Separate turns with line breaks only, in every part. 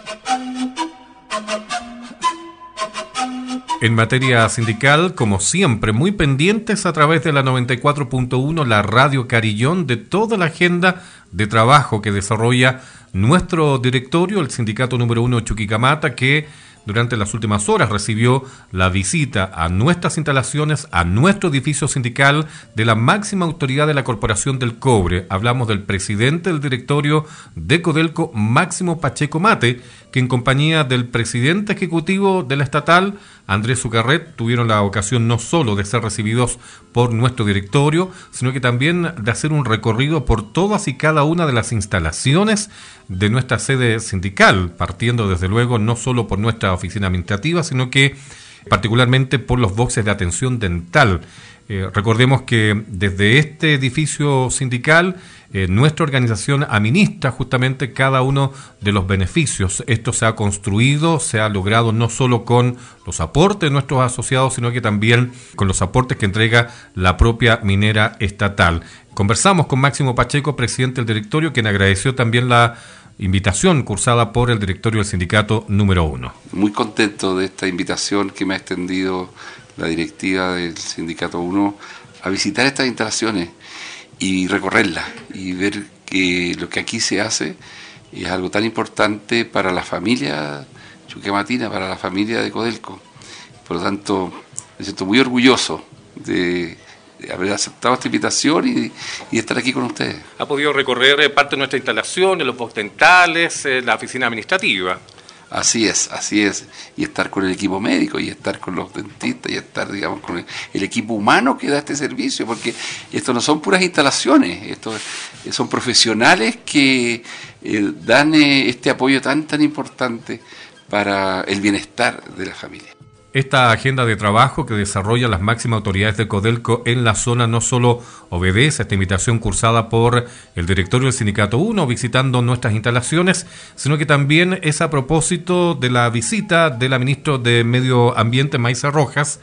En materia sindical, como siempre, muy pendientes a través de la 94.1, la Radio Carillón, de toda la agenda de trabajo que desarrolla nuestro directorio, el sindicato número 1 Chuquicamata, que durante las últimas horas recibió la visita a nuestras instalaciones, a nuestro edificio sindical, de la máxima autoridad de la Corporación del Cobre. Hablamos del presidente del directorio de Codelco, Máximo Pacheco Mate, que en compañía del presidente ejecutivo de la estatal, Andrés Sucarret, tuvieron la ocasión no solo de ser recibidos por nuestro directorio, sino que también de hacer un recorrido por todas y cada una de las instalaciones de nuestra sede sindical, partiendo desde luego no solo por nuestra oficina administrativa, sino que particularmente por los boxes de atención dental. Recordemos que desde este edificio sindical nuestra organización administra justamente cada uno de los beneficios. Esto se ha construido, se ha logrado no solo con los aportes de nuestros asociados, sino que también con los aportes que entrega la propia minera estatal. Conversamos con Máximo Pacheco, presidente del directorio, quien agradeció también la invitación cursada por el directorio del sindicato número 1.
Muy contento de esta invitación que me ha extendido la directiva del sindicato 1 a visitar estas instalaciones y recorrerlas y ver que lo que aquí se hace es algo tan importante para la familia chuquematina, para la familia de Codelco. Por lo tanto, me siento muy orgulloso de haber aceptado esta invitación y estar aquí con ustedes.
¿Ha podido recorrer parte de nuestra instalación, los box dentales, la oficina administrativa?
Así es, y estar con el equipo médico, y estar con los dentistas, y estar, digamos, con el equipo humano que da este servicio, porque esto no son puras instalaciones, esto son profesionales que dan este apoyo tan importante para el bienestar de la familia.
Esta agenda de trabajo que desarrollan las máximas autoridades de Codelco en la zona no solo obedece a esta invitación cursada por el directorio del Sindicato 1 visitando nuestras instalaciones, sino que también es a propósito de la visita de la ministra de Medio Ambiente, Maysa Rojas,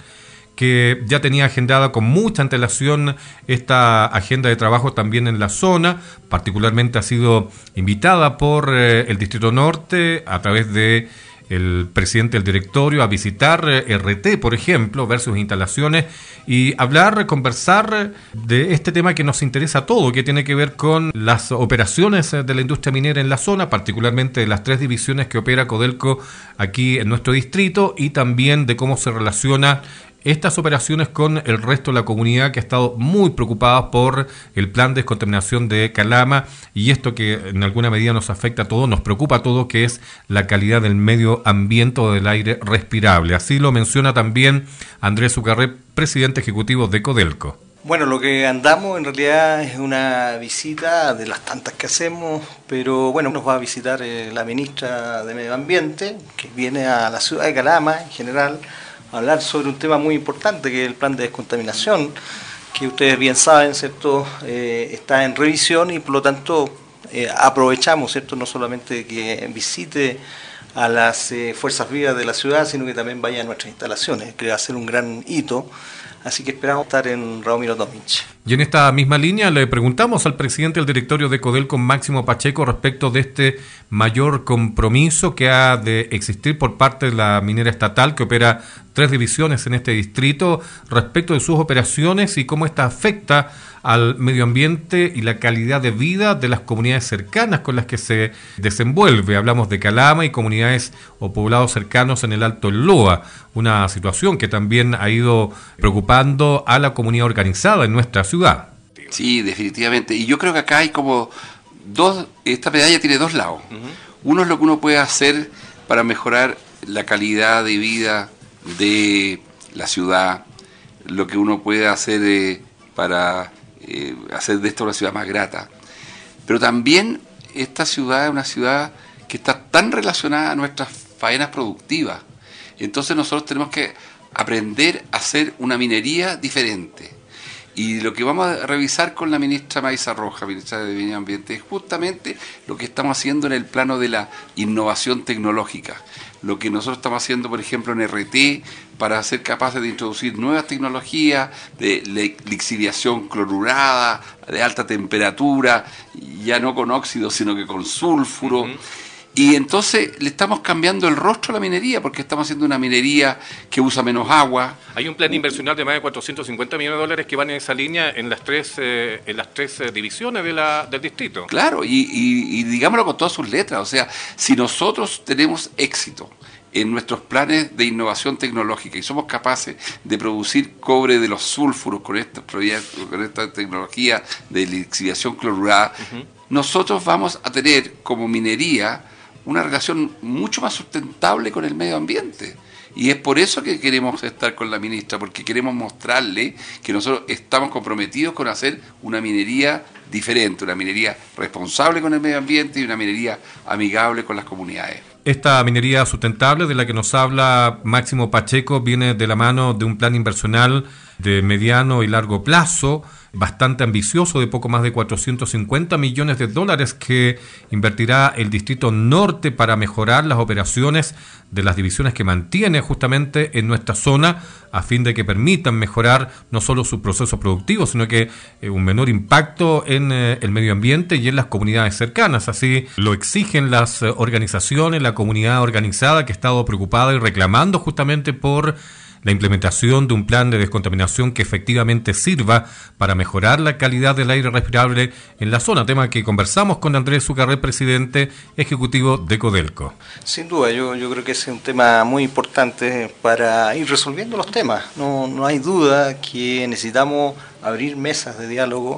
que ya tenía agendada con mucha antelación esta agenda de trabajo también en la zona. Particularmente ha sido invitada por el Distrito Norte a través de el presidente del directorio a visitar RT, por ejemplo, ver sus instalaciones y conversar de este tema que nos interesa a todos, que tiene que ver con las operaciones de la industria minera en la zona, particularmente de las 3 divisiones que opera Codelco aquí en nuestro distrito, y también de cómo se relaciona estas operaciones con el resto de la comunidad, que ha estado muy preocupada por el plan de descontaminación de Calama, y esto que en alguna medida nos afecta a todos, nos preocupa a todos, que es la calidad del medio ambiente o del aire respirable. Así lo menciona también Andrés Sucarret, presidente ejecutivo de Codelco.
Bueno, lo que andamos en realidad es una visita de las tantas que hacemos, pero bueno, nos va a visitar la ministra de Medio Ambiente, que viene a la ciudad de Calama en general, hablar sobre un tema muy importante, que es el plan de descontaminación, que ustedes bien saben, ¿cierto? Está en revisión y por lo tanto aprovechamos, ¿cierto? No solamente que visite a las fuerzas vivas de la ciudad, sino que también vaya a nuestras instalaciones, que va a ser un gran hito. Así que esperamos estar en Radomiro Tomic.
Y en esta misma línea le preguntamos al presidente del directorio de Codelco, Máximo Pacheco, respecto de este mayor compromiso que ha de existir por parte de la minera estatal, que opera 3 divisiones en este distrito, respecto de sus operaciones y cómo esta afecta al medio ambiente y la calidad de vida de las comunidades cercanas con las que se desenvuelve. Hablamos de Calama y comunidades o poblados cercanos en el Alto Loa, una situación que también ha ido preocupando a la comunidad organizada en nuestra ciudad.
Sí, definitivamente. Y yo creo que acá hay como esta medalla tiene 2 lados. Uno es lo que uno puede hacer para mejorar la calidad de vida de la ciudad, lo que uno puede hacer para hacer de esto una ciudad más grata. Pero también esta ciudad es una ciudad que está tan relacionada a nuestras faenas productivas. Entonces nosotros tenemos que aprender a hacer una minería diferente. Y lo que vamos a revisar con la ministra Maysa Rojas, ministra de Medio Ambiente, es justamente lo que estamos haciendo en el plano de la innovación tecnológica. Lo que nosotros estamos haciendo, por ejemplo, en RT, para ser capaces de introducir nuevas tecnologías de lixiviación clorurada, de alta temperatura, ya no con óxido, sino que con sulfuro. Y entonces le estamos cambiando el rostro a la minería, porque estamos haciendo una minería que usa menos agua.
Hay un plan inversional de más de 450 millones de dólares que van en esa línea en las tres divisiones del distrito.
Claro, y digámoslo con todas sus letras. O sea, si nosotros tenemos éxito en nuestros planes de innovación tecnológica y somos capaces de producir cobre de los sulfuros con estos proyectos, con esta tecnología de lixiviación clorurada, nosotros vamos a tener como minería una relación mucho más sustentable con el medio ambiente. Y es por eso que queremos estar con la ministra, porque queremos mostrarle que nosotros estamos comprometidos con hacer una minería diferente, una minería responsable con el medio ambiente y una minería amigable con las comunidades.
Esta minería sustentable de la que nos habla Máximo Pacheco viene de la mano de un plan inversional de mediano y largo plazo, bastante ambicioso, de poco más de 450 millones de dólares que invertirá el Distrito Norte para mejorar las operaciones de las divisiones que mantiene justamente en nuestra zona, a fin de que permitan mejorar no solo sus procesos productivos, sino que un menor impacto en el medio ambiente y en las comunidades cercanas. Así lo exigen las organizaciones, la comunidad organizada que ha estado preocupada y reclamando justamente por la implementación de un plan de descontaminación que efectivamente sirva para mejorar la calidad del aire respirable en la zona, tema que conversamos con Andrés Zucarret, presidente ejecutivo de Codelco.
Sin duda, yo creo que ese es un tema muy importante para ir resolviendo los temas. No hay duda que necesitamos abrir mesas de diálogo,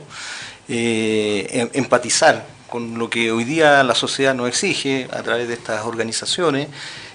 empatizar con lo que hoy día la sociedad nos exige a través de estas organizaciones,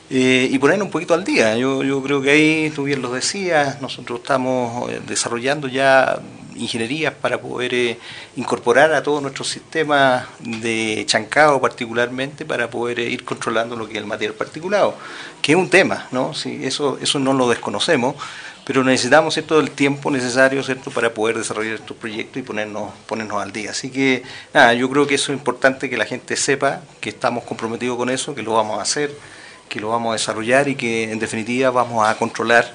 y ponernos un poquito al día. Yo creo que ahí, tú bien lo decías, nosotros estamos desarrollando ya ingenierías para poder incorporar a todos nuestros sistemas de chancado particularmente, para poder ir controlando lo que es el material particulado, que es un tema, ¿no? Sí, eso no lo desconocemos, pero necesitamos, ¿cierto?, el tiempo necesario, ¿cierto?, para poder desarrollar estos proyectos y ponernos al día. Así que, nada, yo creo que eso es importante que la gente sepa que estamos comprometidos con eso, que lo vamos a hacer, que lo vamos a desarrollar y que en definitiva vamos a controlar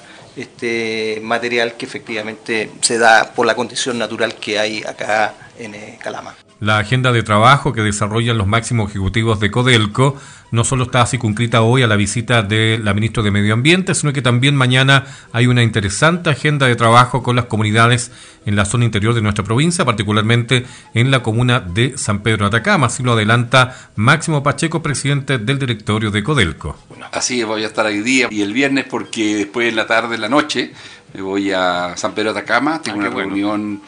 este material que efectivamente se da por la condición natural que hay acá en Calama.
La agenda de trabajo que desarrollan los máximos ejecutivos de Codelco no solo está circunscrita hoy a la visita de la ministra de Medio Ambiente, sino que también mañana hay una interesante agenda de trabajo con las comunidades en la zona interior de nuestra provincia, particularmente en la comuna de San Pedro de Atacama. Así lo adelanta Máximo Pacheco, presidente del directorio de Codelco.
Así voy a estar hoy día y el viernes, porque después en la tarde, en la noche, me voy a San Pedro de Atacama, tengo una reunión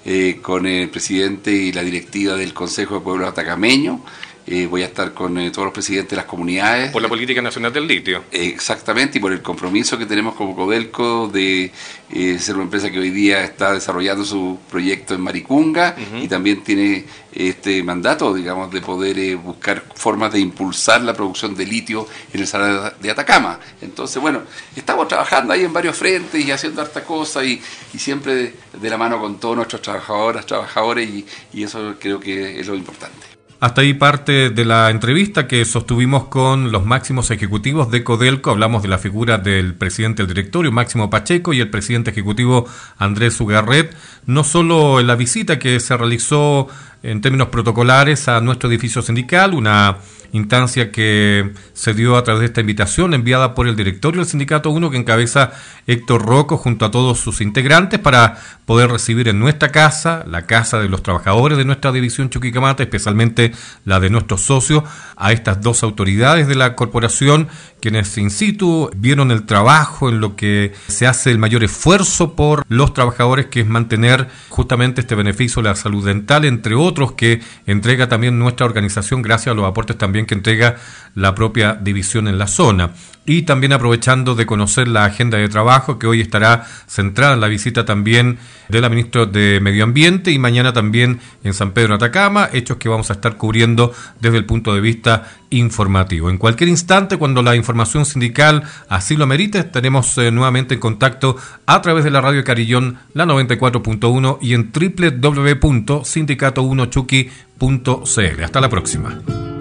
con el presidente y la directiva del Consejo de Pueblos Atacameños. Voy a estar con todos los presidentes de las comunidades.
Por la política nacional del litio.
Exactamente, y por el compromiso que tenemos como Codelco de ser una empresa que hoy día está desarrollando su proyecto en Maricunga, y también tiene este mandato, digamos, de poder buscar formas de impulsar la producción de litio en el Salar de Atacama. Entonces, bueno, estamos trabajando ahí en varios frentes y haciendo harta cosa, y siempre de la mano con todos nuestros trabajadores, y eso creo que es lo importante.
Hasta ahí parte de la entrevista que sostuvimos con los máximos ejecutivos de Codelco. Hablamos de la figura del presidente del directorio, Máximo Pacheco, y el presidente ejecutivo, Andrés Zucarret. No solo en la visita que se realizó en términos protocolares a nuestro edificio sindical, una instancia que se dio a través de esta invitación enviada por el directorio del Sindicato 1 que encabeza Héctor Rocco junto a todos sus integrantes, para poder recibir en nuestra casa, la casa de los trabajadores de nuestra división Chuquicamata, especialmente la de nuestros socios, a estas dos autoridades de la corporación, quienes in situ vieron el trabajo en lo que se hace el mayor esfuerzo por los trabajadores, que es mantener justamente este beneficio de la salud dental, entre otros, que entrega también nuestra organización gracias a los aportes también que entrega la propia división en la zona. Y también aprovechando de conocer la agenda de trabajo, que hoy estará centrada en la visita también de la ministra de Medio Ambiente, y mañana también en San Pedro de Atacama, hechos que vamos a estar cubriendo desde el punto de vista informativo. En cualquier instante, cuando la información sindical así lo amerite, estaremos nuevamente en contacto a través de la Radio Carillón, la 94.1, y en www.sindicato1chuqui.cl. Hasta la próxima.